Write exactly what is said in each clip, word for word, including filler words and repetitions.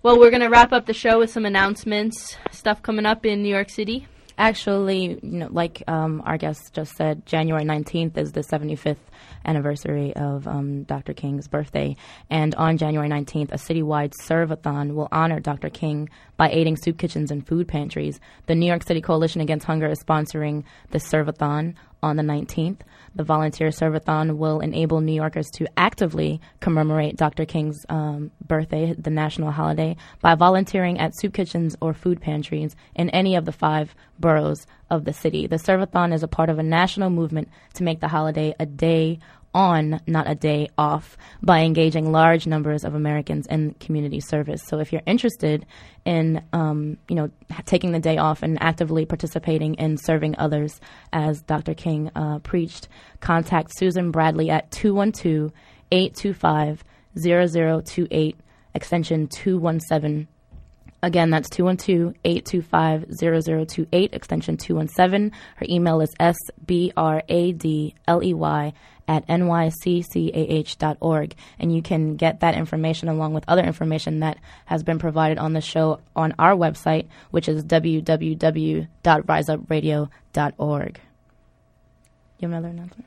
Well, we're going to wrap up the show with some announcements, stuff coming up in New York City. Actually, you know, like um, our guest just said, January nineteenth is the seventy-fifth anniversary of um, Doctor King's birthday. And on January nineteenth, a citywide serve-a-thon will honor Doctor King by aiding soup kitchens and food pantries. The New York City Coalition Against Hunger is sponsoring the serve-a-thon on the nineteenth. The volunteer serve-a-thon will enable New Yorkers to actively commemorate Doctor King's um, birthday, the national holiday, by volunteering at soup kitchens or food pantries in any of the five boroughs of the city. The serve-a-thon is a part of a national movement to make the holiday a day on, not a day off, by engaging large numbers of Americans in community service. So if you're interested in, um, you know, taking the day off and actively participating in serving others as Doctor King uh, preached, contact Susan Bradley at two one two, eight two five, zero zero two eight, extension two one seven. Again, that's two one two, eight two five, zero zero two eight, extension two one seven. Her email is s b r a d l e y at n y c c a h dot org. And you can get that information along with other information that has been provided on the show on our website, which is w w w dot rise up radio dot org. You have another announcement?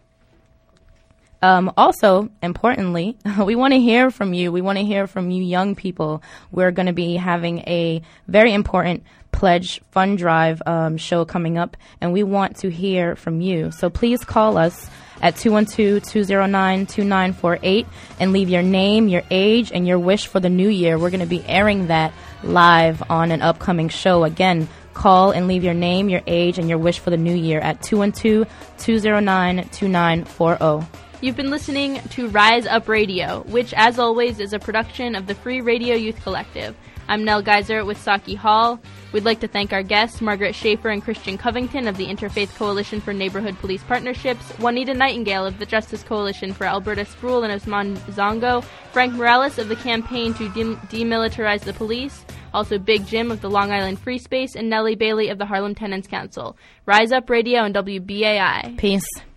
Um, also, importantly, we want to hear from you. We want to hear from you young people. We're going to be having a very important Pledge Fund Drive um, show coming up, and we want to hear from you. So please call us at two one two, two zero nine, two nine four eight and leave your name, your age, and your wish for the new year. We're going to be airing that live on an upcoming show. Again, call and leave your name, your age, and your wish for the new year at two one two, two zero nine, two nine four zero. You've been listening to Rise Up Radio, which, as always, is a production of the Free Radio Youth Collective. I'm Nell Geiser with Saki Hall. We'd like to thank our guests, Margaret Schaefer and Christian Covington of the Interfaith Coalition for Neighborhood Police Partnerships, Juanita Nightingale of the Justice Coalition for Alberta Sproul and Usman Zongo, Frank Morales of the Campaign to Dem- Demilitarize the Police, also Big Jim of the Long Island Free Space, and Nellie Bailey of the Harlem Tenants Council. Rise Up Radio and W B A I. Peace.